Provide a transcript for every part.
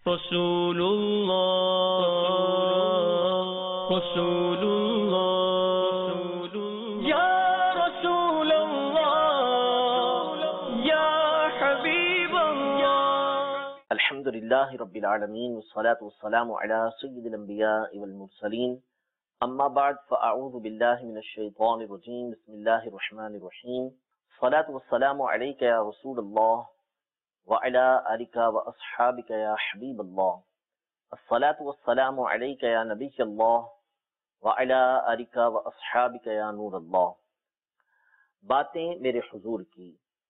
رسول اللہ رسول اللہ یا رسول اللہ یا حبیب اللہ۔ الحمدللہ رب العالمین والصلاة والسلام علی سید الانبیاء والمرسلین، اما بعد فاعوذ باللہ من الشیطان الرجیم، بسم اللہ الرحمن الرحیم۔ الصلاة والسلام علیک یا رسول اللہ وعلى آلك وأصحابك يا حبيب الله، الصلاة والسلام عليك يا نبي الله وعلى آلك وأصحابك يا نور الله۔ باتیں میرے حضور کی،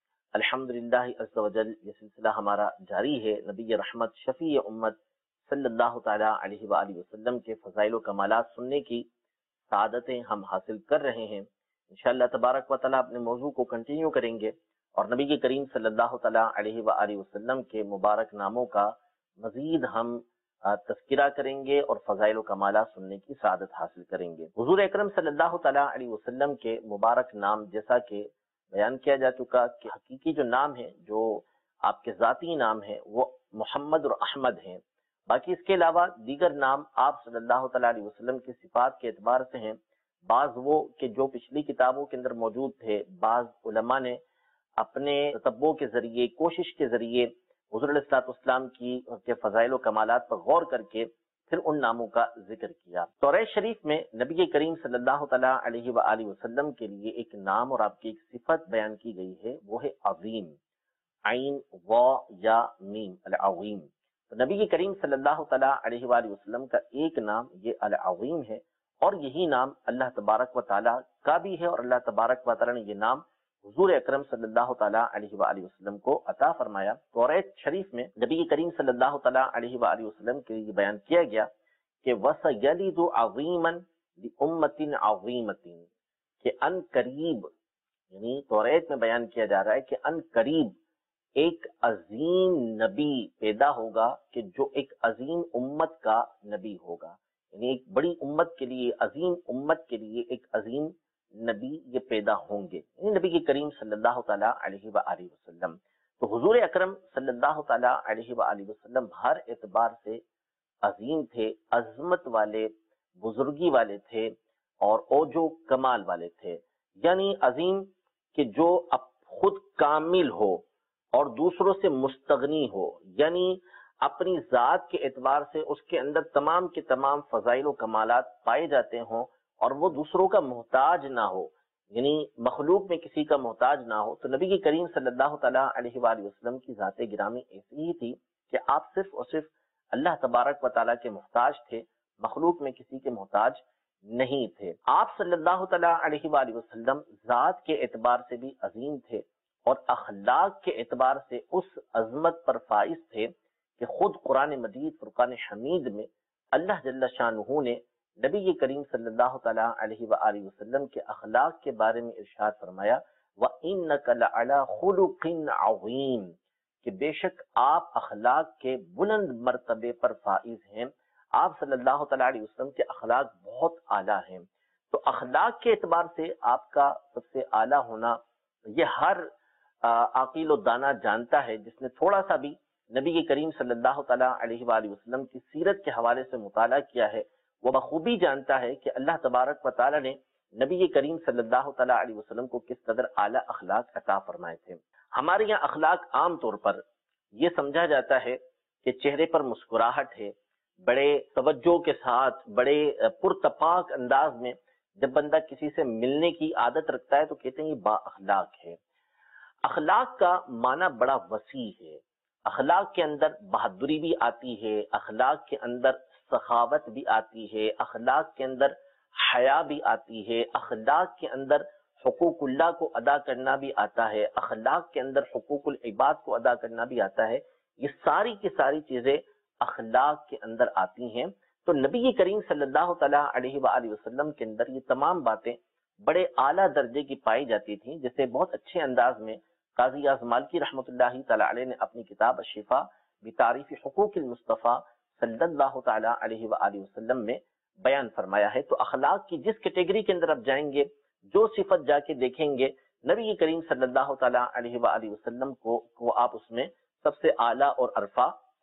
الحمدللہ عز و جل یہ سلسلہ ہمارا جاری ہے۔ نبی رحمت شفیع امت صلی اللہ تعالی علیہ وآلہ وسلم کے فضائل و کمالات سننے کی سعادتیں ہم حاصل کر رہے ہیں۔ انشاءاللہ تبارک و تعالی اپنے موضوع کو کنٹینیو کریں گے اور نبی کریم صلی اللہ تعالیٰ علیہ وآلہ وسلم کے مبارک ناموں کا مزید ہم تذکرہ کریں گے اور فضائل و کمالات سننے کی سعادت حاصل کریں گے۔ حضور اکرم صلی اللہ تعالیٰ علیہ وسلم کے مبارک نام جیسا کہ بیان کیا جا چکا کہ حقیقی جو نام ہے، جو آپ کے ذاتی نام ہے، وہ محمد اور احمد ہیں۔ باقی اس کے علاوہ دیگر نام آپ صلی اللہ تعالیٰ علیہ وسلم کی صفات کے اعتبار سے ہیں۔ بعض وہ کہ جو پچھلی کتابوں کے اندر موجود تھے، بعض علماء نے اپنے تتبع کے ذریعے، کوشش کے ذریعے حضور علیہ السلام کے فضائل و کمالات پر غور کر کے پھر ان ناموں کا ذکر کیا۔ توریت شریف میں نبی کریم صلی اللہ تعالیٰ علیہ وآلہ وسلم کے لیے ایک نام اور آپ کی ایک صفت بیان کی گئی ہے، وہ ہے عظیم، عین وا یا میم، العظیم۔ تو نبی کریم صلی اللہ تعالیٰ علیہ وآلہ وسلم کا ایک نام یہ العظیم ہے، اور یہی نام اللہ تبارک و تعالیٰ کا بھی ہے، اور اللہ تبارک و تعالیٰ نے یہ نام حضور اکرم صلی اللہ تعالیٰ علیہ وآلہ وسلم کو عطا فرمایا۔ توریت شریف میں نبی کریم صلی اللہ تعالیٰ علیہ وآلہ وسلم کے لیے بیان کیا گیا کہ وَسَيَلِدُ عَظِيمًا لِأُمَّةٍ عَظِيمَةٍ، کہ ان قریب، یعنی توریت میں بیان کیا جا رہا ہے کہ ان قریب ایک عظیم نبی پیدا ہوگا، کہ جو ایک عظیم امت کا نبی ہوگا، یعنی ایک بڑی امت کے لیے، عظیم امت کے لیے ایک عظیم نبی یہ پیدا ہوں گے، یعنی نبی کریم صلی اللہ تعالیٰ علیہ وآلہ وسلم۔ تو حضور اکرم صلی اللہ تعالیٰ علیہ وآلہ وسلم ہر اعتبار سے عظیم تھے، عظمت والے، بزرگی والے تھے، اور اوج و کمال والے تھے۔ یعنی عظیم کہ جو اب خود کامل ہو اور دوسروں سے مستغنی ہو، یعنی اپنی ذات کے اعتبار سے اس کے اندر تمام کے تمام فضائل و کمالات پائے جاتے ہوں، اور وہ دوسروں کا محتاج نہ ہو، یعنی مخلوق میں کسی کا محتاج نہ ہو۔ تو نبی کریم صلی اللہ تعالیٰ علیہ وآلہ وسلم کی ذات گرامی ایسی ہی تھی کہ آپ صرف اور صرف اللہ تبارک و تعالیٰ کے محتاج تھے، مخلوق میں کسی کے محتاج نہیں تھے۔ آپ صلی اللہ تعالیٰ علیہ وآلہ وسلم ذات کے اعتبار سے بھی عظیم تھے، اور اخلاق کے اعتبار سے اس عظمت پر فائز تھے کہ خود قرآن مجید فرقان حمید میں اللہ جل شانہ نے نبی کریم صلی اللہ تعالیٰ علیہ وآلہ وسلم کے اخلاق کے بارے میں ارشاد فرمایا وَإِنَّكَ لَعَلَىٰ خُلُقٍ عَظِيمٍ، کہ بے شک آپ اخلاق کے بلند مرتبے پر فائز ہیں۔ آپ صلی اللہ تعالیٰ علیہ وسلم کے اخلاق بہت اعلیٰ ہیں۔ تو اخلاق کے اعتبار سے آپ کا سب سے اعلیٰ ہونا یہ ہر عاقل و دانا جانتا ہے، جس نے تھوڑا سا بھی نبی کریم صلی اللہ تعالیٰ علیہ وآلہ وسلم کی سیرت کے حوالے سے مطالعہ کیا ہے، وہ بخوبی جانتا ہے کہ اللہ تبارک و تعالیٰ نے نبی کریم صلی اللہ تعالیٰ علیہ وسلم کو کس قدر اعلیٰ اخلاق عطا فرمائے تھے۔ ہمارے یہاں اخلاق عام طور پر یہ سمجھا جاتا ہے کہ چہرے پر مسکراہٹ ہے، بڑے توجہ کے ساتھ، بڑے پرتپاک انداز میں جب بندہ کسی سے ملنے کی عادت رکھتا ہے تو کہتے ہیں یہ با اخلاق ہے۔ اخلاق کا معنی بڑا وسیع ہے۔ اخلاق کے اندر بہادری بھی آتی ہے، اخلاق کے اندر سخاوت بھی آتی ہے، اخلاق کے اندر حیا بھی آتی ہے، اخلاق کے اندر حقوق اللہ کو ادا کرنا بھی آتا ہے، اخلاق کے اندر حقوق العباد کو ادا کرنا بھی آتا ہے۔ یہ ساری کی ساری چیزیں اخلاق کے اندر آتی ہیں۔ تو نبی کریم صلی اللہ تعالیٰ علیہ وآلہ وسلم کے اندر یہ تمام باتیں بڑے اعلیٰ درجے کی پائی جاتی تھیں، جسے بہت اچھے انداز میں قاضی اعظم مالکی رحمۃ اللہ تعالیٰ علیہ نے اپنی کتاب الشفا بتعریف حقوق المصطفیٰ صلی اللہ تعالیٰ علیہ وآلہ وسلم میں بیان فرمایا ہے۔ تو اخلاق کی جس کیٹیگری کے اندر آپ جائیں گے، جو صفت جا کے دیکھیں گے، نبی کریم صلی اللہ تعالیٰ علیہ وآلہ وسلم کو آپ اس میں سب سے اعلیٰ اور عرفہ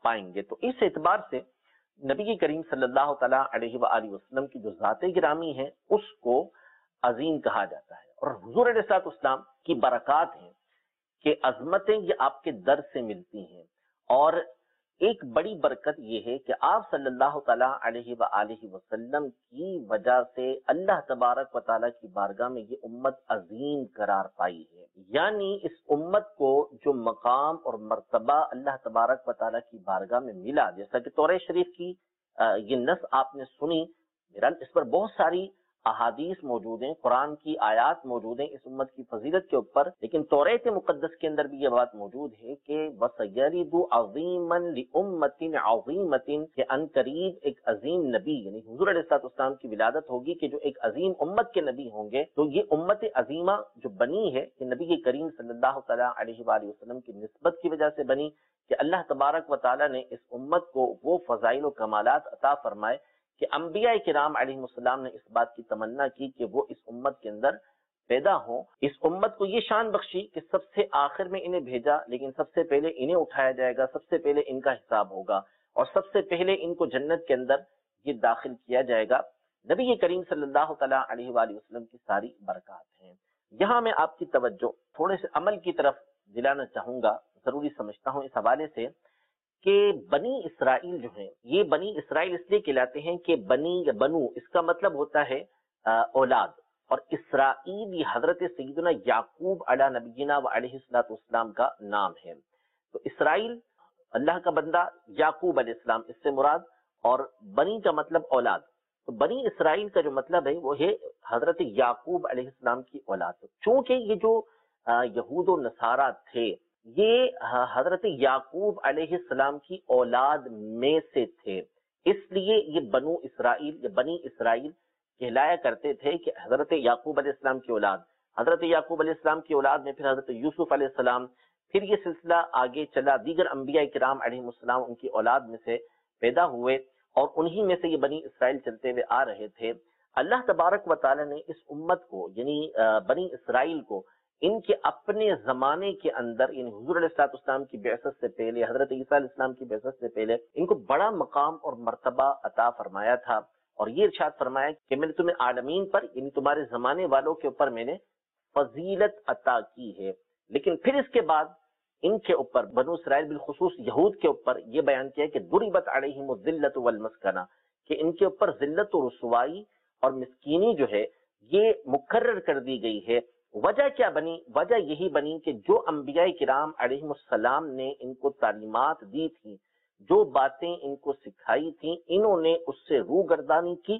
پائیں گے۔ تو اس اعتبار سے نبی کریم صلی اللہ تعالیٰ علیہ وآلہ وسلم کی جو ذات گرامی ہے اس کو عظیم کہا جاتا ہے، اور حضور علیہ الصلوۃ والسلام کی برکات ہیں کہ عظمتیں یہ آپ کے در سے ملتی ہیں، اور ایک بڑی برکت یہ ہے کہ آپ صلی اللہ تعالیٰ علیہ وآلہ وسلم کی وجہ سے اللہ تبارک و تعالیٰ کی بارگاہ میں یہ امت عظیم قرار پائی ہے، یعنی اس امت کو جو مقام اور مرتبہ اللہ تبارک و تعالیٰ کی بارگاہ میں ملا، جیسا کہ تورات شریف کی یہ نص آپ نے سنی، بہرحال اس پر بہت ساری احادیث موجود ہیں، قرآن کی آیات موجود ہیں اس امت کی فضیلت کے اوپر، لیکن تورات مقدس کے اندر بھی یہ بات موجود ہے کہ وَسَيَلِدُ عَظِيمًا لِأُمَّةٍ عَظِيمَةٍ، کہ ان قریب ایک عظیم نبی یعنی حضور علیہ السلام کی ولادت ہوگی کہ جو ایک عظیم امت کے نبی ہوں گے۔ تو یہ امت عظیمہ جو بنی ہے کہ نبی کریم صلی اللہ تعالیٰ علیہ وآلہ وسلم کی نسبت کی وجہ سے بنی، کہ اللہ تبارک و تعالیٰ نے اس امت کو وہ فضائل و کمالات عطا فرمائے کہ انبیاء کرام علیہ السلام نے اس بات کی تمنا کی کہ وہ اس امت کے اندر پیدا ہوں، اس امت کو یہ شان بخشی کہ سب سے آخر میں انہیں بھیجا، لیکن سب سے پہلے انہیں اٹھایا جائے گا، سب سے پہلے ان کا حساب ہوگا، اور سب سے پہلے ان کو جنت کے اندر یہ داخل کیا جائے گا۔ نبی کریم صلی اللہ تعالیٰ علیہ وآلہ وسلم کی ساری برکات ہیں۔ یہاں میں آپ کی توجہ تھوڑے سے عمل کی طرف دلانا چاہوں گا، ضروری سمجھتا ہوں اس حوالے سے کہ بنی اسرائیل جو ہیں، یہ بنی اسرائیل اس لیے کہلاتے ہیں کہ بنی یا بنو اس کا مطلب ہوتا ہے اولاد، اور اسرائیل یہ حضرت سیدنا یعقوب علی نبینا و علیہ السلام کا نام ہے۔ تو اسرائیل اللہ کا بندہ، یعقوب علیہ السلام اس سے مراد، اور بنی کا مطلب اولاد۔ تو بنی اسرائیل کا جو مطلب ہے وہ ہے حضرت یعقوب علیہ السلام کی اولاد۔ چونکہ یہ جو یہود و نصارہ تھے یہ حضرت یعقوب علیہ السلام کی اولاد میں سے تھے، اس لیے یہ بنو اسرائیل یا بنی اسرائیل کہلایا کرتے تھے کہ حضرت یعقوب علیہ السلام کی اولاد۔ حضرت یعقوب علیہ السلام کی اولاد میں پھر حضرت یوسف علیہ السلام، پھر یہ سلسلہ آگے چلا، دیگر انبیاء کرام علیہ السلام ان کی اولاد میں سے پیدا ہوئے، اور انہی میں سے یہ بنی اسرائیل چلتے ہوئے آ رہے تھے۔ اللہ تبارک و تعالی نے اس امت کو یعنی بنی اسرائیل کو ان کے اپنے زمانے کے اندر، یعنی حضور علیہ السلام کی بعثت سے پہلے، حضرت عیسیٰ علیہ السلام کی بعثت سے پہلے، ان کو بڑا مقام اور مرتبہ عطا فرمایا تھا، اور یہ ارشاد فرمایا کہ میں نے تمہیں عالمین پر یعنی تمہارے زمانے والوں کے اوپر میں نے فضیلت عطا کی ہے۔ لیکن پھر اس کے بعد ان کے اوپر بنو اسرائیل بالخصوص یہود کے اوپر یہ بیان کیا کہ ضربت علیہم الذلۃ والمسکنہ، کہ ان کے اوپر ذلت و رسوائی اور مسکینی جو ہے یہ مقرر کر دی گئی ہے۔ وجہ کیا بنی؟ وجہ یہی بنی کہ جو انبیاء کرام علیہ السلام نے ان کو تعلیمات دی تھی، جو باتیں ان کو سکھائی تھیں، انہوں نے اس سے روگردانی کی،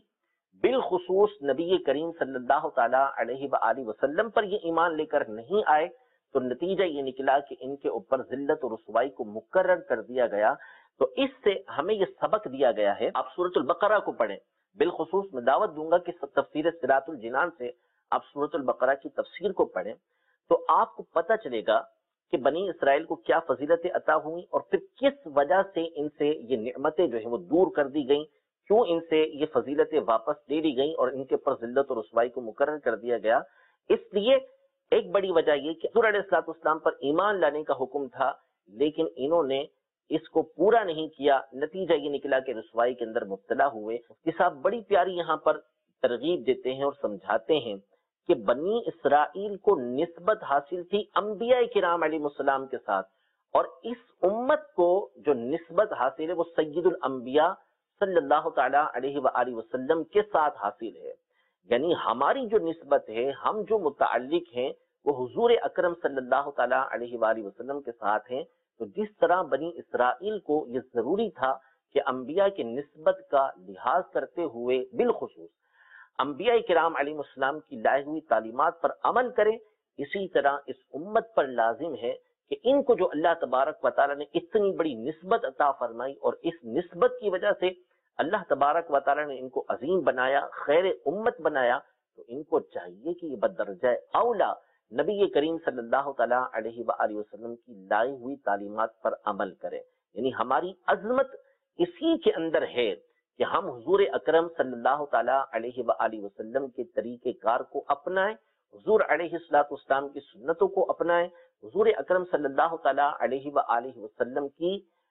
بالخصوص نبی کریم صلی اللہ تعالیٰ علیہ وآلہ وسلم پر یہ ایمان لے کر نہیں آئے، تو نتیجہ یہ نکلا کہ ان کے اوپر ذلت و رسوائی کو مقرر کر دیا گیا۔ تو اس سے ہمیں یہ سبق دیا گیا ہے، آپ سورۃ البقرہ کو پڑھیں، بالخصوص میں دعوت دوں گا کہ تفسیر صراط الجنان سے آپ سورۃ البقرہ کی تفسیر کو پڑھیں، تو آپ کو پتہ چلے گا کہ بنی اسرائیل کو کیا فضیلتیں عطا ہوئیں، اور پھر کس وجہ سے ان سے یہ نعمتیں جو ہیں وہ دور کر دی گئیں، کیوں ان سے یہ فضیلتیں واپس لے لی گئیں اور ان کے اوپر ذلت و رسوائی کو مقرر کر دیا گیا۔ اس لیے ایک بڑی وجہ یہ کہ حضور علیہ السلام پر ایمان لانے کا حکم تھا، لیکن انہوں نے اس کو پورا نہیں کیا، نتیجہ یہ نکلا کہ رسوائی کے اندر مبتلا ہوئے۔ اس صاحب بڑی پیاری یہاں پر ترغیب دیتے ہیں اور سمجھاتے ہیں کہ بنی اسرائیل کو نسبت حاصل تھی انبیاء کرام علیہ السلام کے ساتھ، اور اس امت کو جو نسبت حاصل ہے وہ سید الانبیاء صلی اللہ تعالیٰ علیہ وآلہ وسلم کے ساتھ حاصل ہے۔ یعنی ہماری جو نسبت ہے، ہم جو متعلق ہیں وہ حضور اکرم صلی اللہ تعالیٰ علیہ وآلہ وسلم کے ساتھ ہیں۔ تو جس طرح بنی اسرائیل کو یہ ضروری تھا کہ انبیاء کی نسبت کا لحاظ کرتے ہوئے بالخصوص انبیاء کرام علیہ السلام کی لائی ہوئی تعلیمات پر عمل کریں، اسی طرح اس امت پر لازم ہے کہ ان کو جو اللہ تبارک و تعالیٰ نے اتنی بڑی نسبت عطا فرمائی، اور اس نسبت کی وجہ سے اللہ تبارک و تعالیٰ نے ان کو عظیم بنایا، خیر امت بنایا، تو ان کو چاہیے کہ یہ بدرجہ اولا نبی کریم صلی اللہ تعالیٰ علیہ وآلہ وسلم کی لائی ہوئی تعلیمات پر عمل کرے۔ یعنی ہماری عظمت اسی کے اندر ہے کہ ہم حضور اکرم صلی اللہ تعالیٰ علیہ وآلہ وسلم کے طریقہ کار کو اپنائیں، حضور علیہ السلام کی سنتوں کو اپنائیں، حضور اکرم صلی اللہ تعالیٰ علیہ وآلہ وسلم کی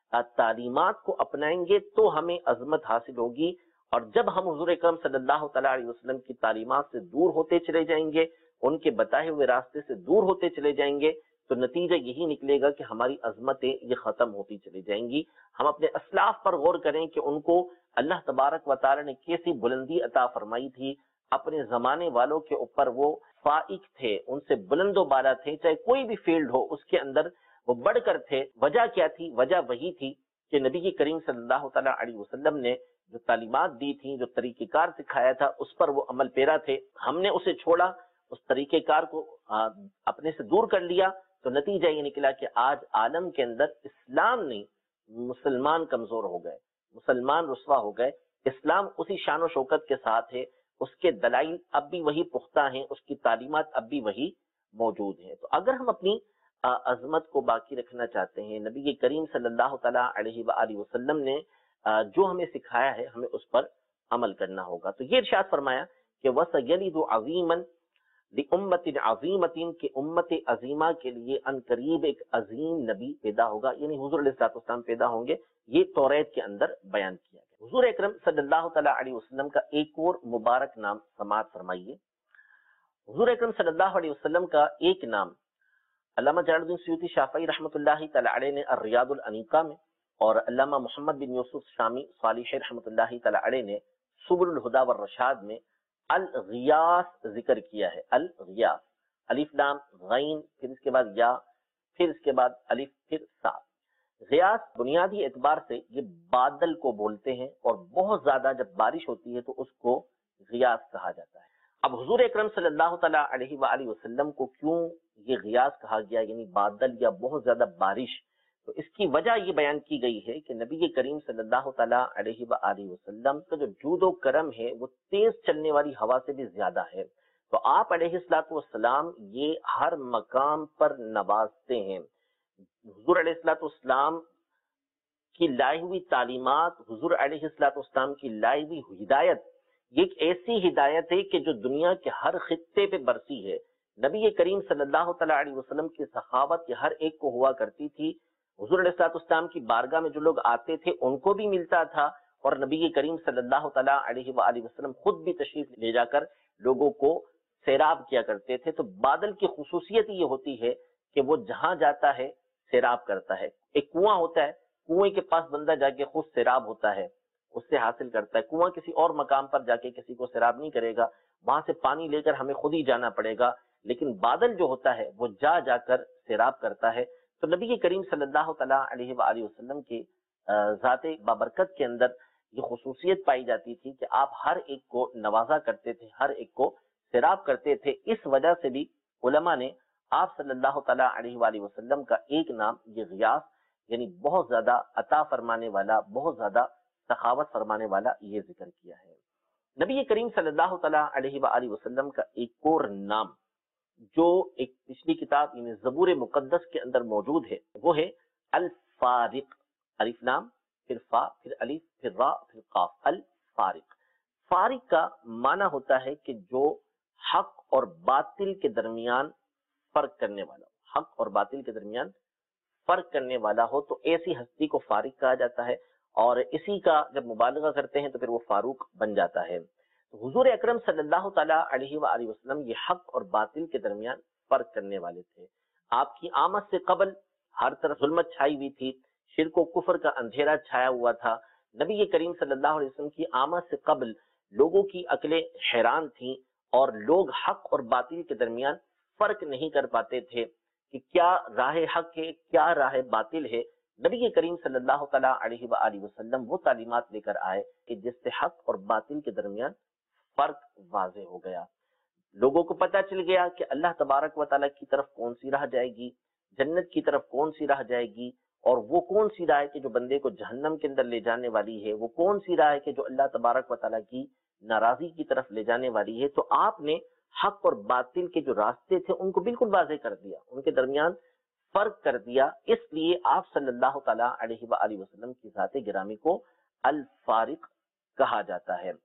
تعلیمات کو اپنائیں گے تو ہمیں عظمت حاصل ہوگی، اور جب ہم حضور اکرم صلی اللہ تعالیٰ علیہ وسلم کی تعلیمات سے دور ہوتے چلے جائیں گے، ان کے بتائے ہوئے راستے سے دور ہوتے چلے جائیں گے، تو نتیجہ یہی نکلے گا کہ ہماری عظمتیں یہ ختم ہوتی چلی جائیں گی۔ ہم اپنے اسلاف پر غور کریں کہ ان کو اللہ تبارک و تعالیٰ نے کیسی بلندی عطا فرمائی تھی، اپنے زمانے والوں کے اوپر وہ فائق تھے، ان سے بلند و بالا تھے، چاہے کوئی بھی فیلڈ ہو اس کے اندر وہ بڑھ کر تھے۔ وجہ کیا تھی؟ وجہ وہی تھی کہ نبی کریم صلی اللہ تعالیٰ علیہ وسلم نے جو تعلیمات دی تھیں، جو طریقہ کار سکھایا تھا، اس پر وہ عمل پیرا تھے۔ ہم نے اسے چھوڑا، اس طریقہ کار کو اپنے سے دور کر لیا، تو نتیجہ یہ نکلا کہ آج عالم کے اندر اسلام نہیں، مسلمان کمزور ہو گئے، مسلمان رسوا ہو گئے۔ اسلام اسی شان و شوکت کے ساتھ ہے، اس کے دلائل اب بھی وہی پختہ ہیں، اس کی تعلیمات اب بھی وہی موجود ہیں۔ تو اگر ہم اپنی عظمت کو باقی رکھنا چاہتے ہیں، نبی کریم صلی اللہ تعالیٰ علیہ وآلہ وسلم نے جو ہمیں سکھایا ہے، ہمیں اس پر عمل کرنا ہوگا۔ تو یہ ارشاد فرمایا کہ وَسَيَلِدُ عَظِيمًا لِأُمَّةٍ عَظِيمَةٍ، کہ امت عظیمہ کے لیے ان قریب ایک عظیم نبی پیدا ہوگا، یعنی حضور علیہ السلام پیدا ہوں گے۔ یہ توریت کے اندر بیان کیا گیا۔ حضور اکرم صلی اللہ تعالیٰ علیہ وسلم کا ایک اور مبارک نام سماعت فرمائیے۔ حضور اکرم صلی اللہ علیہ وسلم کا ایک نام علامہ جلال الدین سیوطی شافعی رحمۃ اللہ تعالیٰ علیہ نے الریاض الانیقہ میں، اور علامہ محمد بن یوسف شامی صالح رحمۃ اللہ تعالیٰ علیہ نے سبل الہدی والرشاد میں الغیاث ذکر کیا ہے۔ الغیاث، الف لام غین، پھر اس کے بعد یا، پھر اس کے بعد الف، پھر سا۔ غیاث بنیادی اعتبار سے یہ بادل کو بولتے ہیں، اور بہت زیادہ جب بارش ہوتی ہے تو اس کو غیاث کہا جاتا ہے۔ اب حضور اکرم صلی اللہ تعالیٰ علیہ وآلہ وسلم کو کیوں یہ غیاث کہا گیا، یعنی بادل یا بہت زیادہ بارش؟ تو اس کی وجہ یہ بیان کی گئی ہے کہ نبی کریم صلی اللہ تعالیٰ علیہ وآلہ وسلم کا جو جود و کرم ہے وہ تیز چلنے والی ہوا سے بھی زیادہ ہے۔ تو آپ علیہ الصلوۃ والسلام یہ ہر مقام پر نوازتے ہیں۔ حضور علیہ الصلوۃ والسلام کی لائی ہوئی تعلیمات، حضور علیہ الصلوۃ والسلام کی لائی ہوئی ہدایت، یہ ایک ایسی ہدایت ہے کہ جو دنیا کے ہر خطے پہ برسی ہے۔ نبی کریم صلی اللہ تعالیٰ علیہ وسلم کی سخاوت یہ ہر ایک کو ہوا کرتی تھی۔ حضور علیہ الصلوۃ والسلام کی بارگاہ میں جو لوگ آتے تھے ان کو بھی ملتا تھا، اور نبی کریم صلی اللہ تعالیٰ علیہ وآلہ وسلم خود بھی تشریف لے جا کر لوگوں کو سیراب کیا کرتے تھے۔ تو بادل کی خصوصیت یہ ہوتی ہے کہ وہ جہاں جاتا ہے سیراب کرتا ہے۔ ایک کنواں ہوتا ہے، کنویں کے پاس بندہ جا کے خود سیراب ہوتا ہے، اس سے حاصل کرتا ہے۔ کنواں کسی اور مقام پر جا کے کسی کو سیراب نہیں کرے گا، وہاں سے پانی لے کر ہمیں خود ہی جانا پڑے گا، لیکن بادل جو ہوتا ہے وہ جا جا کر سیراب کرتا ہے۔ تو نبی کریم صلی اللہ تعالیٰ علیہ وآلہ وسلم کے ذات بابرکت کے اندر یہ خصوصیت پائی جاتی تھی کہ آپ ہر ایک کو نوازا کرتے تھے، ہر ایک کو سیراب کرتے تھے۔ اس وجہ سے بھی علماء نے آپ صلی اللہ تعالیٰ علیہ وآلہ وسلم کا ایک نام یہ غیاث، یعنی بہت زیادہ عطا فرمانے والا، بہت زیادہ سخاوت فرمانے والا، یہ ذکر کیا ہے۔ نبی کریم صلی اللہ تعالیٰ علیہ وآلہ وسلم کا ایک اور نام جو ایک پچھلی کتاب یعنی زبور مقدس کے اندر موجود ہے، وہ ہے الفارق۔ الف نام، پھر فا، پھر الف، پھر را، پھر قاف۔ الفارق، فارق کا معنی ہوتا ہے کہ جو حق اور باطل کے درمیان فرق کرنے والا ہو، حق اور باطل کے درمیان فرق کرنے والا ہو، تو ایسی ہستی کو فارق کہا جاتا ہے، اور اسی کا جب مبالغہ کرتے ہیں تو پھر وہ فاروق بن جاتا ہے۔ تو حضور اکرم صلی اللہ تعالیٰ علیہ وآلہ وسلم یہ حق اور باطل کے درمیان فرق کرنے والے تھے۔ آپ کی آمد سے قبل ہر طرف ظلمت چھائی ہوئی تھی، شرک و کفر کا اندھیرا چھایا ہوا تھا۔ نبی کریم صلی اللہ علیہ وسلم کی آمد سے قبل لوگوں کی عقلیں حیران تھیں، اور لوگ حق اور باطل کے درمیان فرق نہیں کر پاتے تھے کہ کیا راہ حق ہے، کیا راہ باطل ہے۔ نبی کریم صلی اللہ تعالیٰ علیہ وآلہ وسلم وہ تعلیمات لے کر آئے کہ جس سے حق اور باطل کے درمیان فرق واضح ہو گیا۔ لوگوں کو پتہ چل گیا کہ اللہ تبارک و تعالیٰ کی طرف کون سی راہ جائے گی، جنت کی طرف کون سی راہ جائے گی، اور وہ کون سی راہ ہے کہ جو بندے کو جہنم کے اندر لے جانے والی ہے، وہ کون سی راہ ہے کہ جو اللہ تبارک و تعالیٰ کی ناراضی کی طرف لے جانے والی ہے۔ تو آپ نے حق اور باطل کے جو راستے تھے ان کو بالکل واضح کر دیا، ان کے درمیان فرق کر دیا۔ اس لیے آپ صلی اللہ تعالیٰ علیہ وآلہ وسلم کی ذات گرامی کو الفارق کہا جاتا ہے۔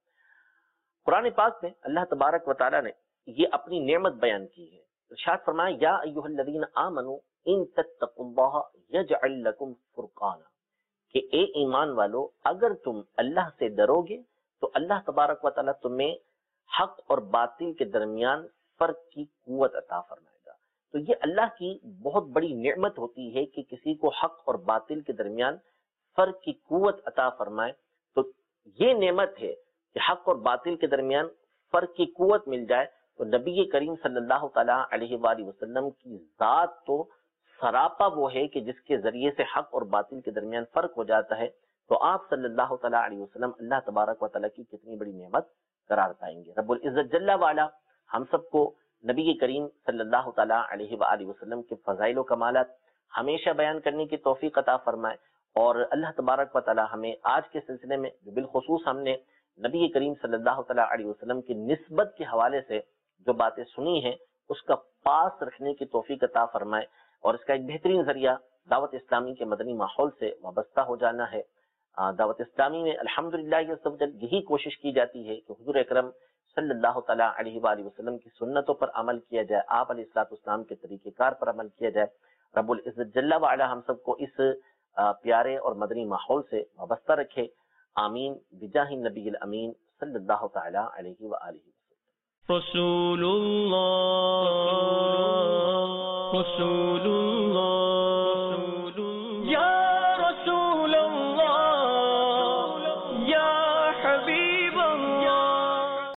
قرآن پاک میں اللہ تبارک و تعالیٰ نے یہ اپنی نعمت بیان کی ہے۔ ارشاد فرمایا یا ایھا الذین آمنوا ان تتقوا اللہ یجعل لکم فرقانا، کہ اے ایمان والو اگر تم اللہ سے ڈرو گے تو اللہ تبارک و تعالیٰ تمہیں حق اور باطل کے درمیان فرق کی قوت عطا فرمائے گا۔ تو یہ اللہ کی بہت بڑی نعمت ہوتی ہے کہ کسی کو حق اور باطل کے درمیان فرق کی قوت عطا فرمائے۔ تو یہ نعمت ہے کہ حق اور باطل کے درمیان فرق کی قوت مل جائے۔ تو نبی کریم صلی اللہ تعالیٰ علیہ وآلہ وسلم کی ذات تو سراپا وہ ہے کہ جس کے ذریعے سے حق اور باطل کے درمیان فرق ہو جاتا ہے۔ تو آپ صلی اللہ تعالیٰ علیہ وسلم اللہ تبارک و تعالیٰ کی کتنی بڑی نعمت قرار پائیں گے۔ رب العزت جل وعلا ہم سب کو نبی کریم صلی اللہ تعالیٰ علیہ وآلہ وسلم کے فضائل و کمالات ہمیشہ بیان کرنے کی توفیق عطا فرمائے، اور اللہ تبارک و تعالیٰ ہمیں آج کے سلسلے میں جو بالخصوص ہم نے نبی کریم صلی اللہ تعالیٰ علیہ وسلم کی نسبت کے حوالے سے جو باتیں سنی ہیں اس کا پاس رکھنے کی توفیق عطا فرمائے، اور اس کا ایک بہترین ذریعہ دعوت اسلامی کے مدنی ماحول سے وابستہ ہو جانا ہے۔ دعوت اسلامی میں الحمدللہ یہی کوشش کی جاتی ہے کہ حضور اکرم صلی اللہ تعالیٰ علیہ وآلہ وسلم کی سنتوں پر عمل کیا جائے، آپ علیہ الصلوۃ والسلام کے طریقہ کار پر عمل کیا جائے۔ رب العزت جل وعلا ہم سب کو اس پیارے اور مدنی ماحول سے وابستہ رکھے، آمین بجاہ النبی الامین صلی اللہ تعالیٰ علیہ وآلہ وسلم۔ رسول اللہ